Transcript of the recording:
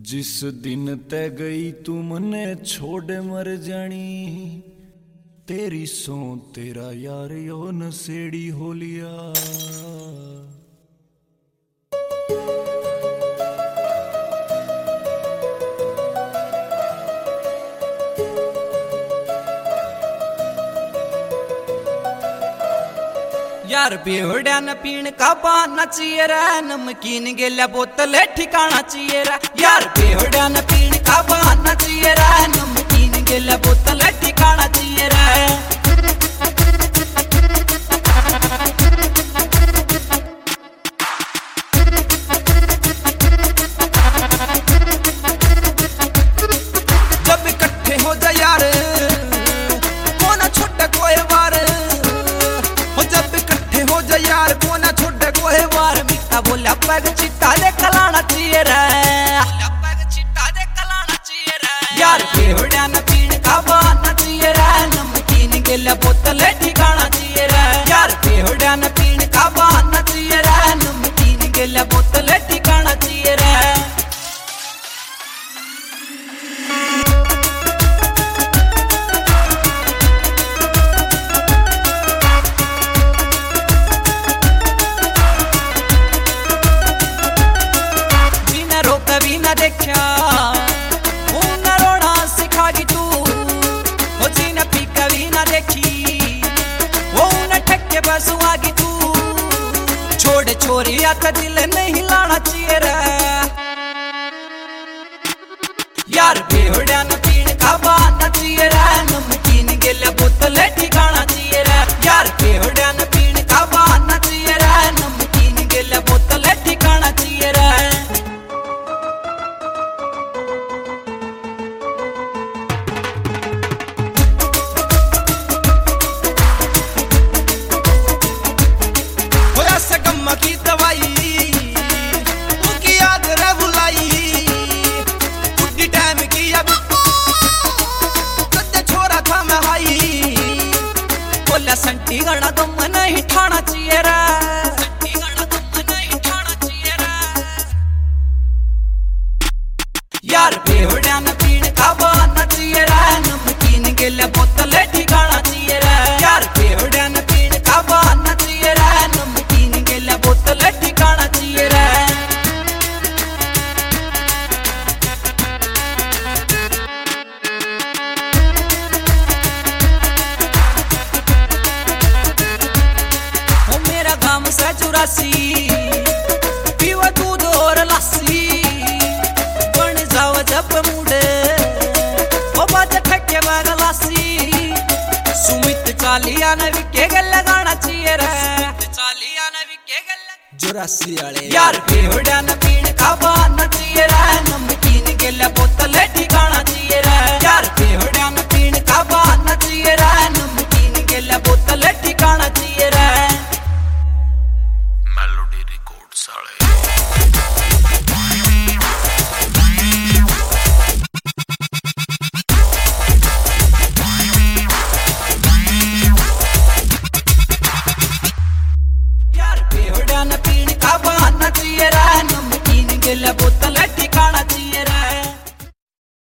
जिस दिन तै गई तू मने छोड़ मर जानी, तेरी सो तेरा यार यो नसेड़ी हो लिया। यार बेवड़िया न पीण का बहाना चाहिए रे, नमकीन गेल्या बोतल ठिकाना चाहिए रे। यार बेवड़िया न पीण का बहाना चाहिए रे, नमकीन गेल्या बोतल ठिकाना चाहिए रे। जब इकट्ठे हो जाए यार कोना छोटा कोई वार, यार कोना छोटे कोई वार। मिठा बोला पैग चिट्टा दे खलाना चाहिए रे, पैग चिट्टा दे खलाना चाहिए रे। यार बेवड़िया न पीण का बहाना चाहिए रे, नमकीन गेल्या बोतल ठिकाना चाहिए रे। यार बेवड़िया न पीण का बहाना चाहिए रे, नमकीन गेल्या बोतल ठिकाना चाहिए रे। कभी न देखा वो न रोना सिखागी तू, वो जीना पी कभी न देखी वो न ठक्के बसुआगी तू। छोड़ छोरी आता दिल नहीं लाना चाहिए रे। यार बेवड़िया न पीण का बहाना चाहिए रे, नमकीन गेल्या बोतल ठिकाना चाहिए रे। यार बेवड़िया न पीण का बहाना चाहिए रे, नमकीन गेल्या बोतल ठिकाना चाहिए रे। की दवाई उनकी याद रे बुलाई, बुढ़ी टाइम की अब कद छोरा था मैं भाई। बोला संटी गड़ा दम नहीं ठाना चाहिए रे, संटी गड़ा दम नहीं ठाना चाहिए रे। यार बेवड़िया न पीण का बहाना चाहिए रे, नमकीन गेल्या बोतल ठिकाना चाहिए रे। यार बेवड़िया न पीण का बहाना चाहिए रे, नमकीन गेल्या बोतल ठिकाना चाहिए रे। ओ मेरा गाम से 84 पीवा दूध और लस्सी, बन जाओ जब मुड़े ओ बात ठक्के बाग लस्सी। सुमित चालिया न विके गल्ला गाना चाहिए रे, चालिया न विके गल्ला 84 वाले। यार बेवड़िया न पीण का बहाना चाहिए रे,